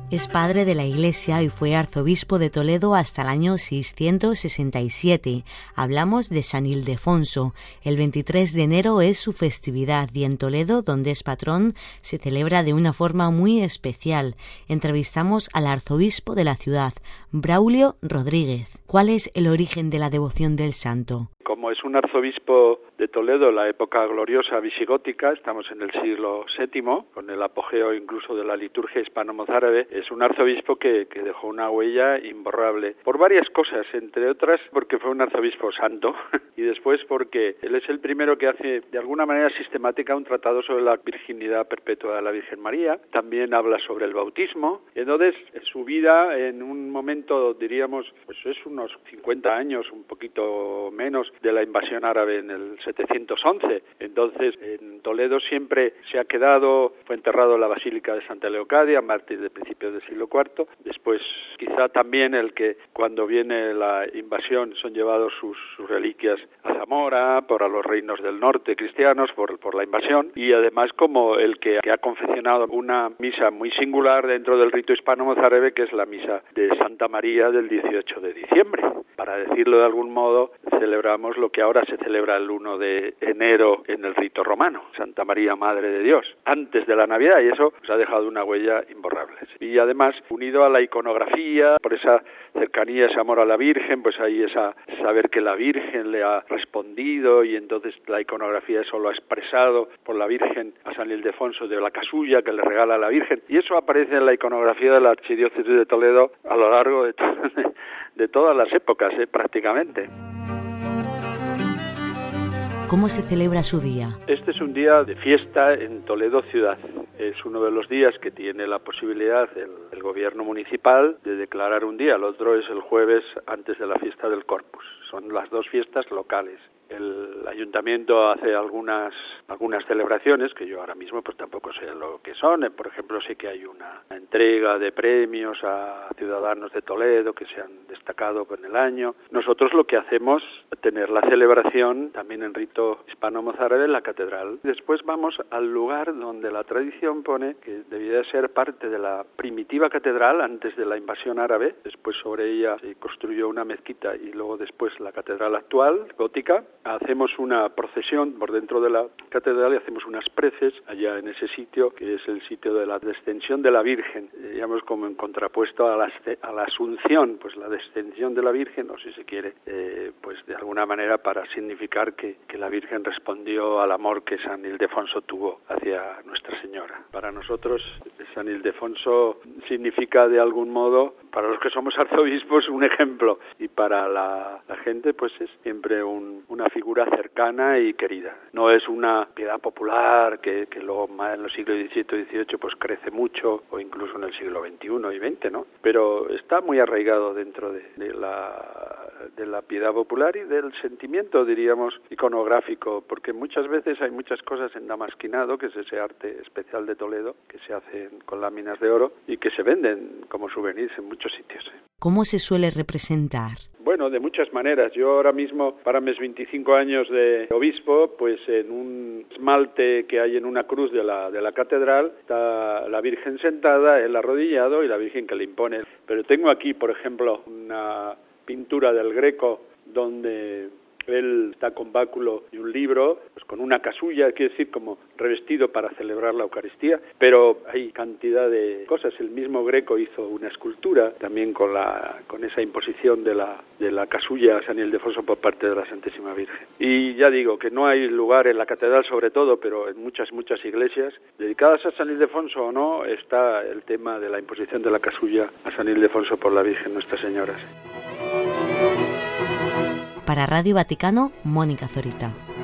Es padre de la Iglesia y fue arzobispo de Toledo hasta el año 667. Hablamos de San Ildefonso. El 23 de enero es su festividad y en Toledo, donde es patrón, se celebra de una forma muy especial. Entrevistamos al arzobispo de la ciudad, Braulio Rodríguez. ¿Cuál es el origen de la devoción del santo? Como es un arzobispo de Toledo en la época gloriosa visigótica, estamos en el siglo VII, con el apogeo incluso de la liturgia hispano-mozárabe, es un arzobispo que dejó una huella imborrable por varias cosas, entre otras porque fue un arzobispo santo y después porque él es el primero que hace de alguna manera sistemática un tratado sobre la virginidad perpetua de la Virgen María, también habla sobre el bautismo. Entonces su vida en un momento, diríamos, pues es unos 50 años, un poquito menos, de la invasión árabe en el 711. Entonces, en Toledo siempre se ha quedado, fue enterrado en la Basílica de Santa Leocadia, mártir de principios del siglo IV. Después, quizá también el que cuando viene la invasión son llevados sus reliquias a Zamora, por a los reinos del norte cristianos, por la invasión, y además como el que ha confeccionado una misa muy singular dentro del rito hispano-mozárabe, que es la misa de Santa María del 18 de diciembre. Para decirlo de algún modo, celebramos lo que ahora se celebra el 1 de enero en el rito romano, Santa María, Madre de Dios, antes de la Navidad, y eso nos ha dejado una huella imborrable. Y además, unido a la iconografía, por esa cercanía, ese amor a la Virgen, pues hay esa saber que la Virgen le ha respondido, y entonces la iconografía eso lo ha expresado por la Virgen a San Ildefonso de la casulla que le regala a la Virgen, y eso aparece en la iconografía de la Archidiócesis de Toledo a lo largo de todas las épocas, prácticamente. ¿Cómo se celebra su día? Este es un día de fiesta en Toledo ciudad. Es uno de los días que tiene la posibilidad el gobierno municipal de declarar un día. El otro es el jueves antes de la fiesta del Corpus. Son las dos fiestas locales. El ayuntamiento hace algunas celebraciones que yo ahora mismo pues tampoco sé lo que son. Por ejemplo, sé que hay una entrega de premios a ciudadanos de Toledo que se han destacado con el año. Nosotros lo que hacemos es tener la celebración también en rito hispano-mozárabe en la catedral. Después vamos al lugar donde la tradición pone que debía ser parte de la primitiva catedral antes de la invasión árabe. Después sobre ella se construyó una mezquita y luego después la catedral actual, gótica. Hacemos una procesión por dentro de la catedral y hacemos unas preces allá en ese sitio, que es el sitio de la descensión de la Virgen, digamos como en contrapuesto a la Asunción, pues la descensión de la Virgen, o si se quiere, pues de alguna manera para significar que la Virgen respondió al amor que San Ildefonso tuvo hacia Nuestra Señora. Para nosotros, San Ildefonso significa de algún modo, para los que somos arzobispos, un ejemplo, y para la gente pues es siempre una figura cercana y querida. No es una piedad popular que luego más en los siglos XVII y XVIII pues crece mucho, o incluso en el siglo XXI y XX, ¿no? Pero está muy arraigado dentro de la piedad popular y del sentimiento, diríamos, iconográfico, porque muchas veces hay muchas cosas en damasquinado, que es ese arte especial de Toledo, que se hacen con láminas de oro y que se venden como souvenirs en muchos sitios. ¿Cómo se suele representar? Bueno, de muchas maneras. Yo ahora mismo, para mis 25 años de obispo, pues en un esmalte que hay en una cruz de la catedral, está la Virgen sentada, el arrodillado y la Virgen que le impone. Pero tengo aquí, por ejemplo, una pintura del Greco donde él está con báculo y un libro, pues con una casulla, quiere decir como revestido para celebrar la Eucaristía, pero hay cantidad de cosas. El mismo Greco hizo una escultura también con esa imposición de la casulla a San Ildefonso por parte de la Santísima Virgen. Y ya digo que no hay lugar en la catedral sobre todo, pero en muchas iglesias dedicadas a San Ildefonso o no, está el tema de la imposición de la casulla a San Ildefonso por la Virgen Nuestra Señora. Para Radio Vaticano, Mónica Zorita.